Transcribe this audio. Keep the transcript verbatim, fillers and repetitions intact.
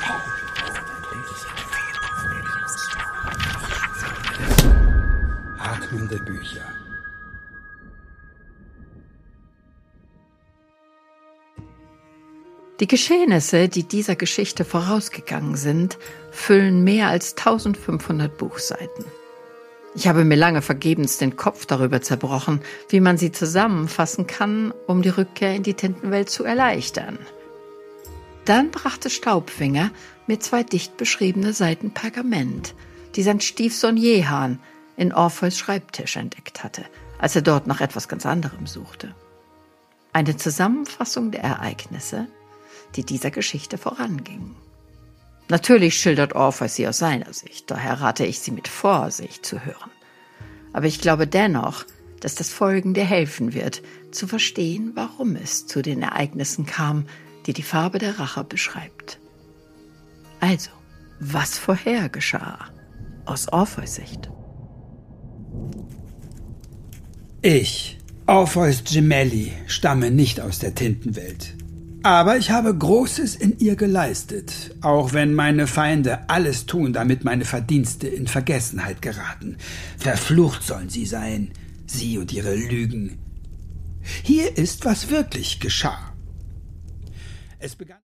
Atmende Bücher. Die Geschehnisse, die dieser Geschichte vorausgegangen sind, füllen mehr als eintausendfünfhundert Buchseiten. Ich habe mir lange vergebens den Kopf darüber zerbrochen, wie man sie zusammenfassen kann, um die Rückkehr in die Tintenwelt zu erleichtern. Dann brachte Staubfinger mir zwei dicht beschriebene Seiten Pergament, die sein Stiefsohn Jehan in Orpheus Schreibtisch entdeckt hatte, als er dort nach etwas ganz anderem suchte. Eine Zusammenfassung der Ereignisse, die dieser Geschichte vorangingen. Natürlich schildert Orpheus sie aus seiner Sicht, daher rate ich sie mit Vorsicht zu hören. Aber ich glaube dennoch, dass das Folgende helfen wird, zu verstehen, warum es zu den Ereignissen kam, die die Farbe der Rache beschreibt. Also, was vorher geschah, aus Orpheus Sicht? Ich, Orpheus Gemelli, stamme nicht aus der Tintenwelt. Aber ich habe Großes in ihr geleistet, auch wenn meine Feinde alles tun, damit meine Verdienste in Vergessenheit geraten. Verflucht sollen sie sein, sie und ihre Lügen. Hier ist, was wirklich geschah. Es begann